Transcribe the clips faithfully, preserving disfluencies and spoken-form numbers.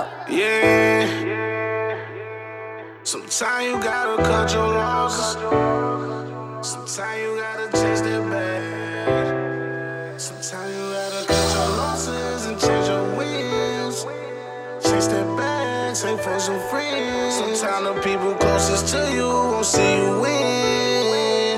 Yeah. Sometimes you gotta cut your losses. Sometimes you gotta chase that bag. Sometimes you gotta cut your losses and change your wins. Chase that bag, save for some friends. Sometimes the people closest to you won't see you win.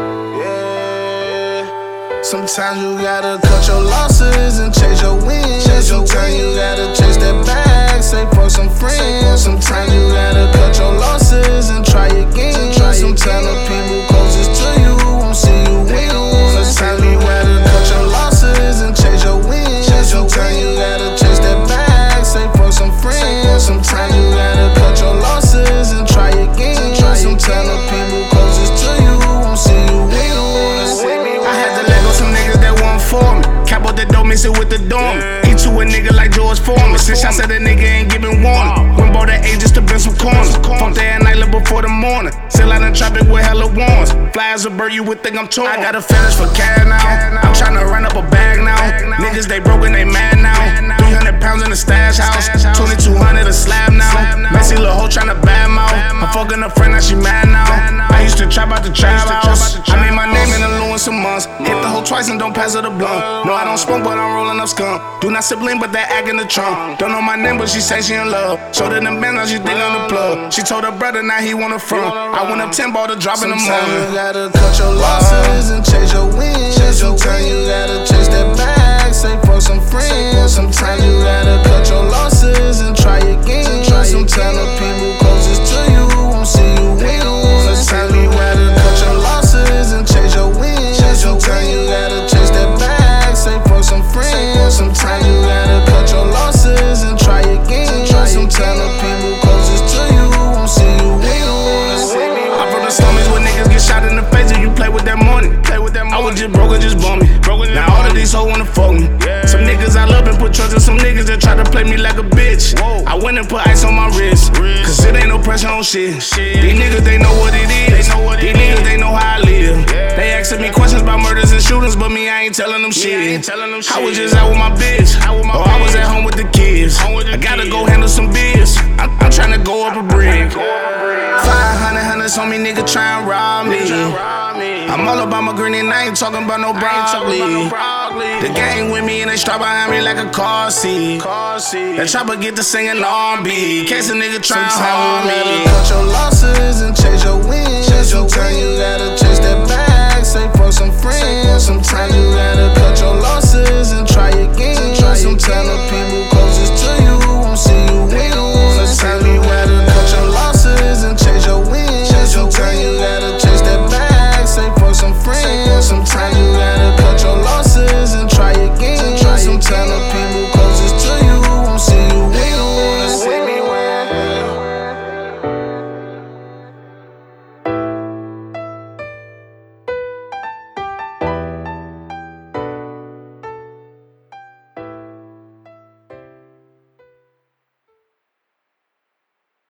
Yeah. Sometimes you gotta cut your losses and chase your wins. Sometimes you gotta chase that bag, save for some friends. Sometimes you gotta cut your losses and try again. Sometimes the people closest to you won't see you win. Sometimes you gotta cut your losses and chase your wins. Sometimes you gotta chase that bag, save for some friends. Sometimes you gotta cut your losses and try again. Sometimes the people closest to you won't see you win. I had to let go some niggas that weren't for me. Cap out the dough, mix it with the dorm. Eat to a nigga like George Foreman. Since I said a nigga ain't giving warning. Went bought that A just to bend some corners. Fuck that at night, look before the morning. Still out in traffic with hella warns. Fly as a bird, you would think I'm torn. I got a fetish for cash now. I'm tryna run up a bag now. Niggas, they broken, they mad now. three hundred pounds in the stash house. twenty-two hundred a slab now. Messy little hoe tryna bad mouth. I'm fucking a friend, now she mad now. I used to trap out the trap house. I made my name in the Lewis some months. Hit the hoe twice and don't pass her the blunt. No, I don't smoke, but I'm rolling up skunk. Do not sibling, but that act in the trunk. Don't know my name, but she say she in love. Showed her the band, now she think I'm the plug. She told her brother, now he want her front. I went up ten ball to drop in the morning. Sometimes you gotta cut your losses and chase your wins. Sometimes you gotta chase that bag, save for some friends. Sometimes you gotta cut your losses and try again. Sometimes the people closest to you won't see you win. Sometimes you gotta cut your losses and chase your wins. Sometimes you gotta chase that bag, save for some friends. Sometimes you gotta cut your losses and try again. Sometimes the people closest to you won't see you win. I'm from the slums where niggas get shot in the face if you play with that money. Play with that money. I was just broke and just bummy. Now all of these hoes wanna fuck me. Some niggas I love and put trust in some niggas that try to play me like a bitch. I went and put ice on my wrist, cause it ain't no pressure on shit. These niggas, they know what it is. These niggas, they know how I live. They asking me questions about murders and shootings, but me, I ain't telling them shit. I was just out with my bitch, or I was at home with the kids. I gotta go handle some biz. I'm, I'm tryna go up a brick. Five hundred hundreds on me, nigga try and rob me. I'm all about my green and I ain't talking about no broccoli. The gang with me and they strap behind me like a car seat. That chopper get to singing R and B. Case a nigga try and harm me. Sometimes you gotta cut your losses and chase your wins. Sometimes you gotta chase that bag, save for some friends. Sometimes you gotta cut